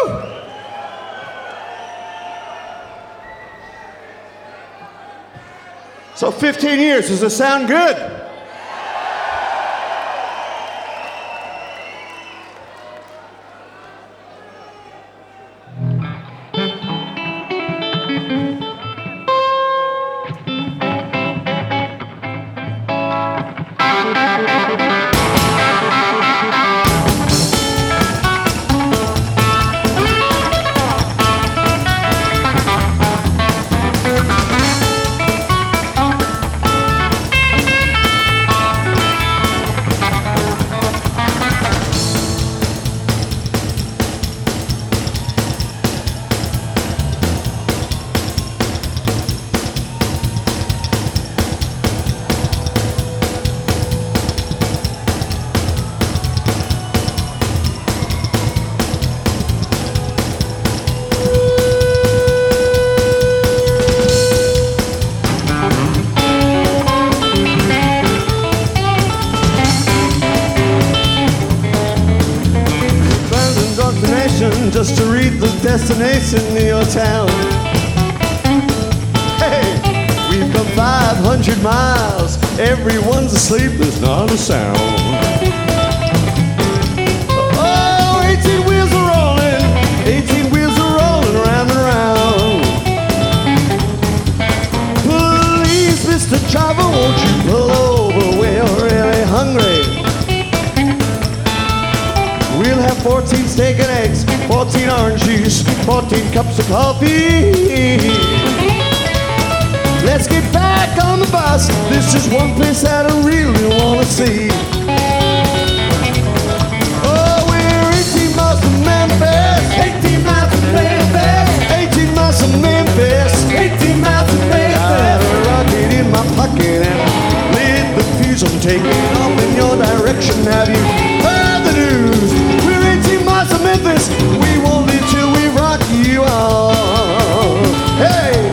So 15 years, does it sound good? Just to read the destination in your town. Hey, we've come 500 miles. Everyone's asleep, there's not a sound. Oh, 18 wheels are rolling, 18 wheels are rolling round and round. Please, Mr. Driver, won't you pull over? We're really hungry. We'll have 14 steak and eggs, 14 orange juice, 14 cups of coffee. Let's get back on the bus. This is one place that I really want to see. Oh, we're 18 miles from Memphis, 18 miles from Memphis, 18 miles from Memphis, 18 miles from Memphis. I have a rocket in my pocket and lit the fuse. I'm taking off in your direction. Have you heard the news? We're 18 miles from Memphis. We won't leave till we rock you on. Hey!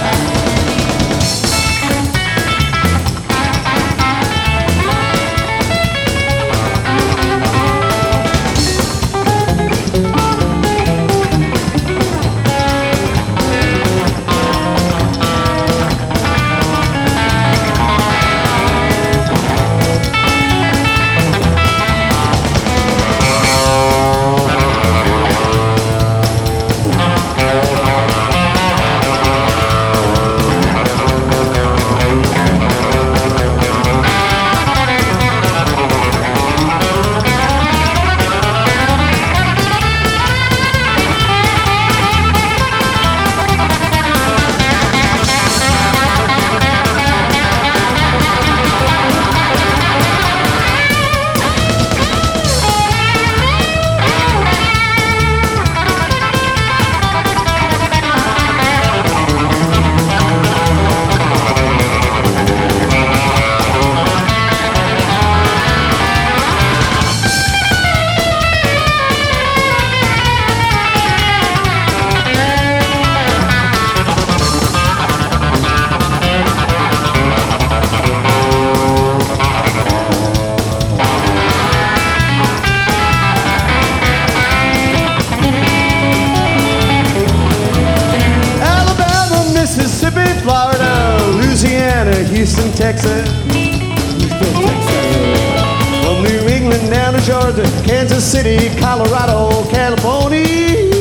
Houston, Texas. From New England down to Georgia, Kansas City, Colorado, California.